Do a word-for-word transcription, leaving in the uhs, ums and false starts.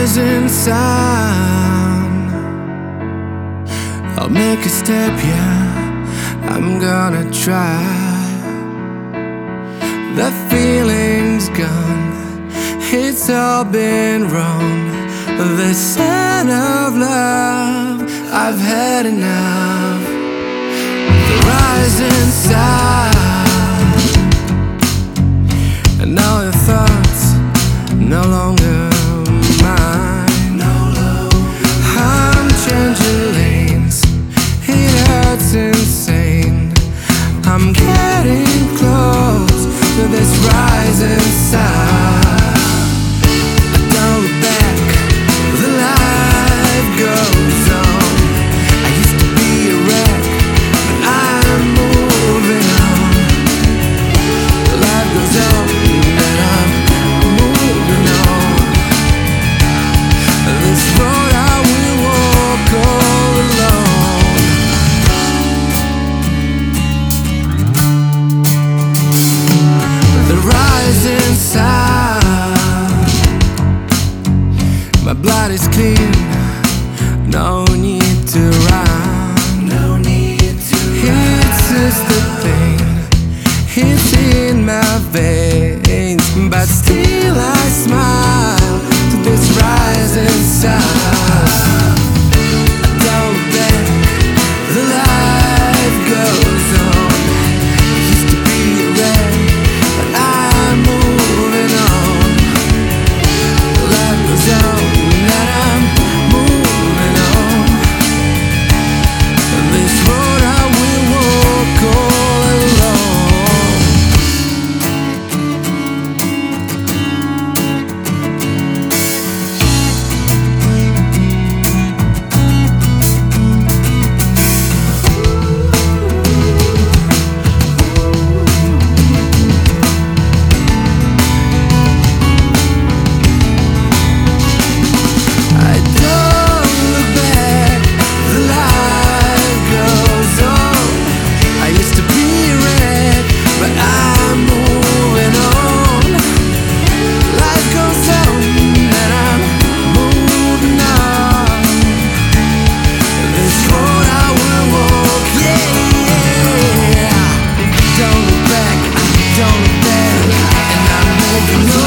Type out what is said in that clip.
rising sun. I'll make a step, yeah, I'm gonna try. The feeling's gone, it's all been wrong. The scent of love, I've had enough. The rising sun, and now your thoughts no longer mine. I'm changing lanes, it hurts insane. I'm getting close to this rising sun. Don't look back, the life goes on. I used to be a wreck, but I'm moving on. Life goes on, and I'm moving on. This road I will walk all alone. The rising sun, my blood is clean, no need to run. No need to run. It's just the pain, it's in my veins, but still I smile to this rising sun. I don't look back, the life goes on. I used to be a wreck, but I'm moving on. Life goes on, and I'm moving on. This road I will walk all alone. I don't look back, the life goes on. I used to be a wreck, but I'm moving on. Life goes on, and I'm moving on. This road I will walk, yeah, yeah. Don't look back, I don't look back, and I'm moving on.